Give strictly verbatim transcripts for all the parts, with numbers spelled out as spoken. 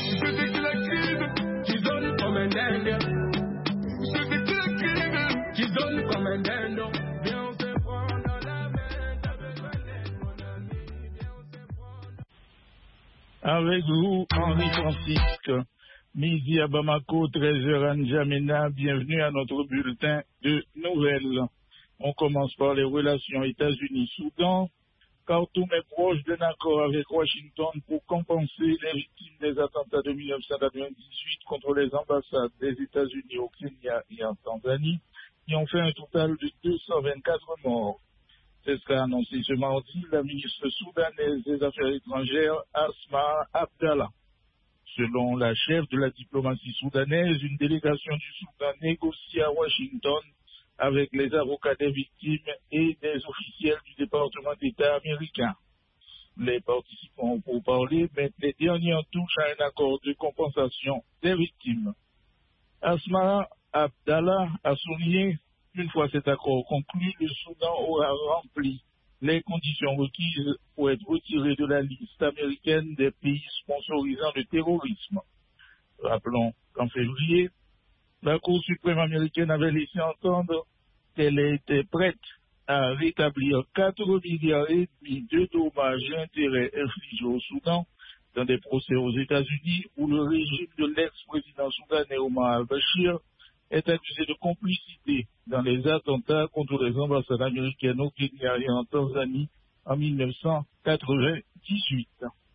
Ceux qui l'écrivent, qui donnent comme un dingue. Ceux qui l'écrivent, qui donnent comme un dingue. Viens, on se prend dans la main, t'as besoin d'aide, mon ami. Viens, on se prend dans... Avec vous, Henri Francisque. Midi à Bamako, treize heures à N'Djamena. Bienvenue à notre bulletin de nouvelles. On commence par les relations États-Unis-Soudan. Khartoum est proche d'un accord avec Washington pour compenser les victimes des attentats de mille neuf cent quatre-vingt-dix-huit contre les ambassades des États-Unis au Kenya et en Tanzanie, qui ont fait un total de deux cent vingt-quatre morts. C'est ce qu'a annoncé ce mardi la ministre soudanaise des Affaires étrangères, Asma Abdallah. Selon la chef de la diplomatie soudanaise, une délégation du Soudan négocie à Washington avec les avocats des victimes et des officiels du département d'État américain. Les participants ont pourparlers mettent les derniers en touche à un accord de compensation des victimes. Asma Abdallah a souligné qu'une fois cet accord conclu, le Soudan aura rempli les conditions requises pour être retiré de la liste américaine des pays sponsorisant le terrorisme. Rappelons qu'en février, la Cour suprême américaine avait laissé entendre qu'elle était prête à rétablir quatre milliards et demi de dommages et intérêts infligés au Soudan dans des procès aux États-Unis où le régime de l'ex-président soudanais Omar al-Bashir est accusé de complicité dans les attentats contre les ambassades américaines au Kenya et en Tanzanie en mille neuf cent quatre-vingt-dix-huit.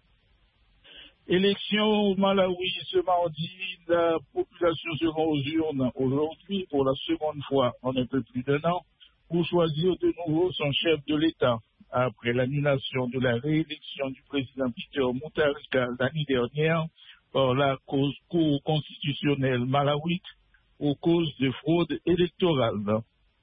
Élection au Malawi ce mardi, la population se rend aux urnes aujourd'hui pour la seconde fois en un peu plus d'un an pour choisir de nouveau son chef de l'État après l'annulation de la réélection du président Peter Mutharika l'année dernière par la cause Cour constitutionnelle malawite aux causes de fraude électorale.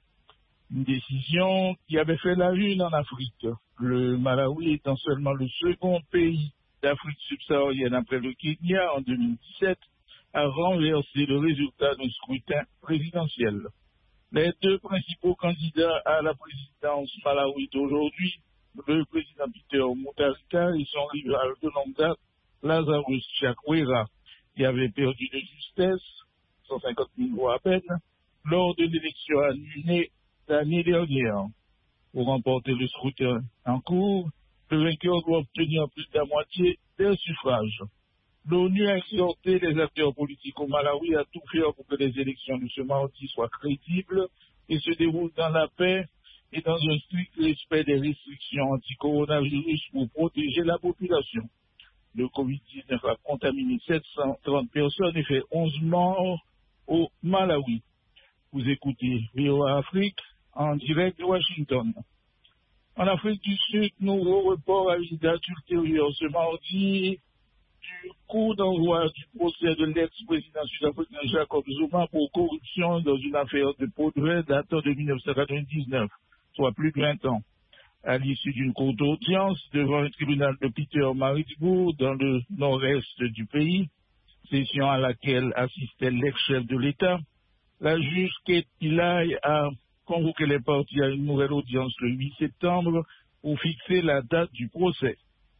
Une décision qui avait fait la une en Afrique. Le Malawi étant seulement le second pays d'Afrique subsaharienne après le Kenya en deux mille dix-sept a renversé le résultat d'un scrutin présidentiel. Les deux principaux candidats à la présidence malawite aujourd'hui, le président Peter Mutharika et son rival de longue date, Lazarus Chakwera, qui avait perdu de justesse cent cinquante mille voix à peine, lors de l'élection annulée l'année dernière. Pour remporter le scrutin en cours, le vainqueur doit obtenir plus de la moitié des suffrages. L'ONU a exhorté les acteurs politiques au Malawi à tout faire pour que les élections de ce mardi soient crédibles et se déroulent dans la paix et dans un strict respect des restrictions anti-coronavirus pour protéger la population. Le covid dix-neuf a contaminé sept cent trente personnes et fait onze morts au Malawi. Vous écoutez V O A Afrique en direct de Washington. En Afrique du Sud, nouveau report à une date ultérieure ce mardi du coup d'envoi du procès de l'ex-président sud-africain Jacob Zuma pour corruption dans une affaire de pot de vin datant de mille neuf cent quatre-vingt-dix-neuf, soit plus de vingt ans. À l'issue d'une courte audience devant un tribunal de Pietermaritzburg dans le nord-est du pays, session à laquelle assistait l'ex-chef de l'État, la juge Kate Pillay a convoqué les parties à une nouvelle audience le huit septembre pour fixer la date du procès.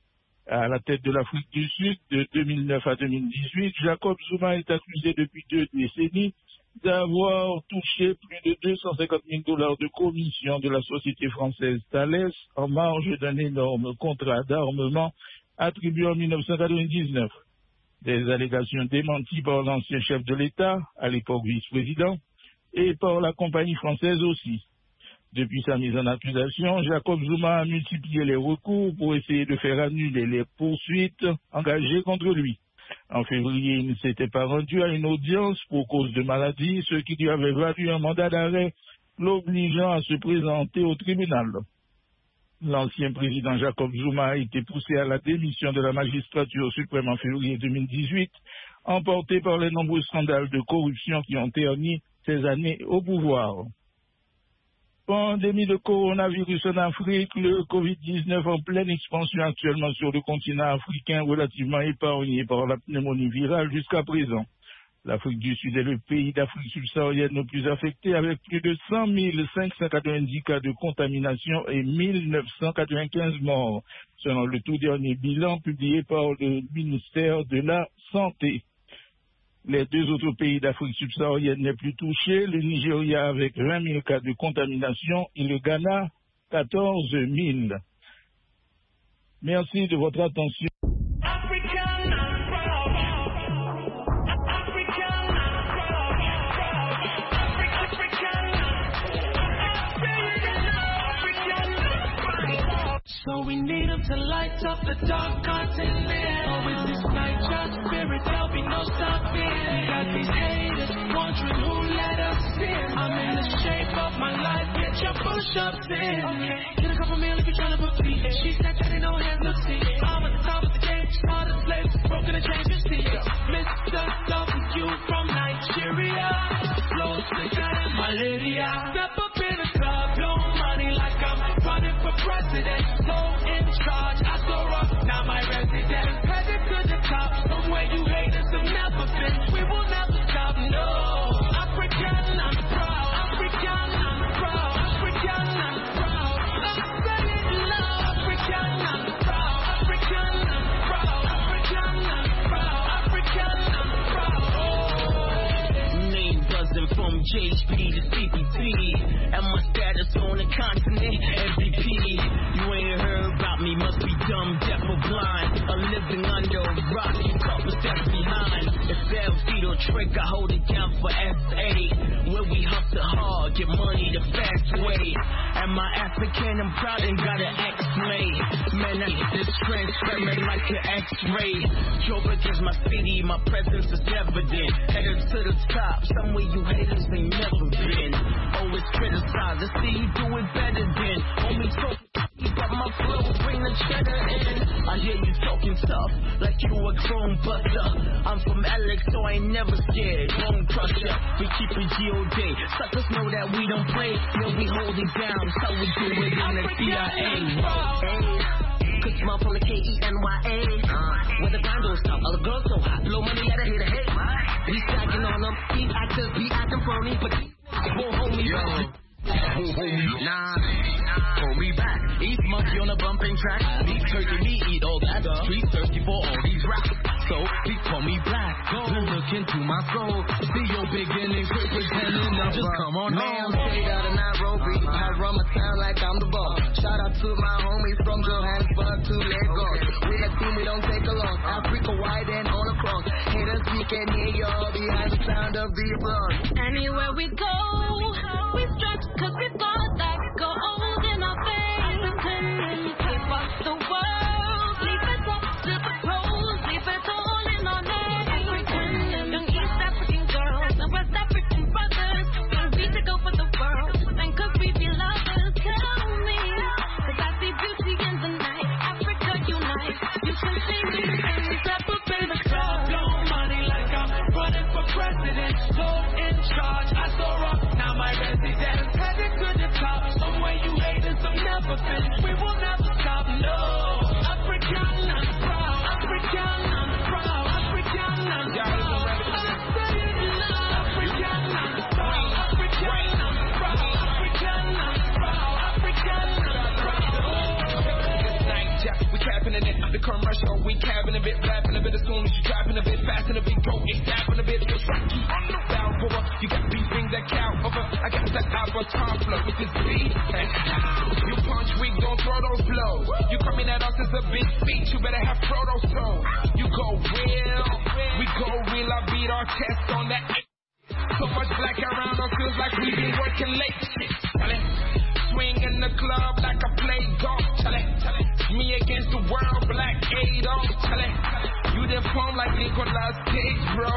À la tête de l'Afrique du Sud, de deux mille neuf à deux mille dix-huit, Jacob Zuma est accusé depuis deux décennies d'avoir touché plus de deux cent cinquante mille dollars de commission de la société française Thales en marge d'un énorme contrat d'armement attribué en mille neuf cent quatre-vingt-dix-neuf. Des allégations démenties par l'ancien chef de l'État, à l'époque vice-président, et par la compagnie française aussi. Depuis sa mise en accusation, Jacob Zuma a multiplié les recours pour essayer de faire annuler les poursuites engagées contre lui. En février, il ne s'était pas rendu à une audience pour cause de maladie, ce qui lui avait valu un mandat d'arrêt l'obligeant à se présenter au tribunal. L'ancien président Jacob Zuma a été poussé à la démission de la magistrature suprême en février deux mille dix-huit, emporté par les nombreux scandales de corruption qui ont terni ses années au pouvoir. Pandémie de coronavirus en Afrique, le covid dix-neuf en pleine expansion actuellement sur le continent africain, relativement épargné par la pneumonie virale jusqu'à présent. L'Afrique du Sud est le pays d'Afrique subsaharienne le plus affecté avec plus de cent mille cinq cent quatre-vingt-dix cas de contamination et mille neuf cent quatre-vingt-quinze morts, selon le tout dernier bilan publié par le ministère de la Santé. Les deux autres pays d'Afrique subsaharienne les plus touchés, le Nigeria avec vingt mille cas de contamination et le Ghana quatorze mille. Merci de votre attention. So we need them to light up the dark continent. Oh, with this night, your spirit, there'll be no stopping. We got these haters wondering who let us in. I'm in the shape of my life, get your push-ups in. Okay, get a couple meal if you're trying to book me. She said that ain't no hands, look, see. I'm at the top of the game, smart as slaves, broken and change your seat. Mister W from Nigeria, flow sicker than malaria. Step up in the club, blow money like I'm running for president. So in charge, I so rock, now my residence. Headed to the top, somewhere you haters have never been. We will never stop, no. African, I'm proud. African, I'm proud. African, I'm proud. I'm saying love. African, I'm proud. African, I'm proud. African, I'm proud. African, I'm proud. Oh. Name buzzing from J H P to C P T. And my status on the continent, M V P. You ain't heard about me, must be dumb, deaf or blind. A living under a rock, you couple steps behind. It's L C or trick, I hold it down for S A. Where we hustle hard, get money the fast way. Am I African? I'm proud and got an X-ray. Man, I hit this transparent like an X-ray. Joburg is my city, my presence is evident. Headed to the top, somewhere you haters ain't never been. Always criticize, let's see you do it better than. Homie, so but my flow bring the cheddar in. I hear you talking tough, like you a chrome buster. I'm from Alex, so I ain't never scared. Bone crusher, we keep it G O D. Suckers know that we don't play, yeah, we hold it down. So we do it in the C I A. Cause small from the K E N Y A. Uh, where the grind don't stop, all the girls so hot. Blow money, let her hit a hate. We stacking on them, be actors, be acting phony, but won't hold me back. Nah, hold me back. East monkey on a bumping track. Beef turkey, me eat all that. Street thirsty for all these raps. So they call me black. Go look into my soul. See your beginnings, quit pretending now. Just come on home. Straight out of Nairobi, I run my town like I'm the boss. Shout out to my homies from Johannesburg to Lagos. We a team, we don't take a loss. Africa wide and all across. Haters, we can hear y'all behind the sound of the applause. Anywhere we go, we stretch. Cause we thought that gold in our face. Pretending to fuck the world. Leave it up to the pros. Leave it all in our name. Pretending young East African girls and West African brothers. When we to go for the world, then could we be lovers? Tell me. Cause I see beauty in the night. Africa unite. You can see me and step up in the club. Blow money like I'm running for president. So in charge, I so rock, now my residence. Somewhere you haters have never been. We will never stop, no. African, I'm proud. African, I'm proud. African, I'm proud. I'm saying love. African, I'm proud. African, I'm proud. African, I'm proud. African, I'm proud. Night jack, we capping in it. The commercial, we capping a bit, rapping a bit. As soon as you dropping a bit, fast and a bit, go get dapping a bit. Just like you on the Balboa, you got me bring that cow over. I got that avatar flow with this beat. You punch weak, don't throw those blows. You coming at us as a big speech, you better have Frodo's soul. You go real, we go real. I beat our chest on that. So much black around us, feels like we been working late. Swing in the club like I play golf. Me against the world, Black Adolf. You the form like Nicolas Cage, bro.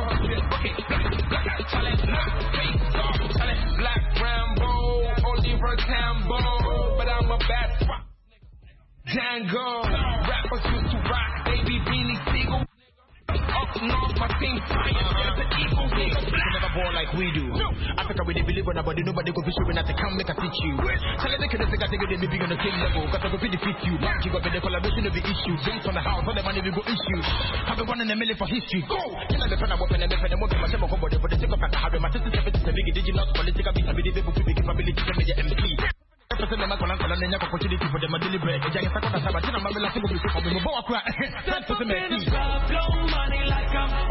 Black Rambo, Oliver Tambo, but I'm a bad fuck. Django, rappers used to rock, baby Beanie Siegel. Up North, my team science. There's an equal thing. Never ball like we do. Africa, we they believe on nobody, nobody go fish when I can make a teach you. Tell them they can take a take it, they be on the same level. Cause I go defeat you. Bank you got the collaboration of the issue. Drinks on the house, all the money we go issue. Have been one in a million for history. Go! You know the pen I weapon and weapon and weapon myself on body for the sake of that. I have my sister seven to big digital political beat and be able to be capability to be the M P. Opportunity for them a deliberate. The giant Sakota Sabatina Mamela Single for me. Time for the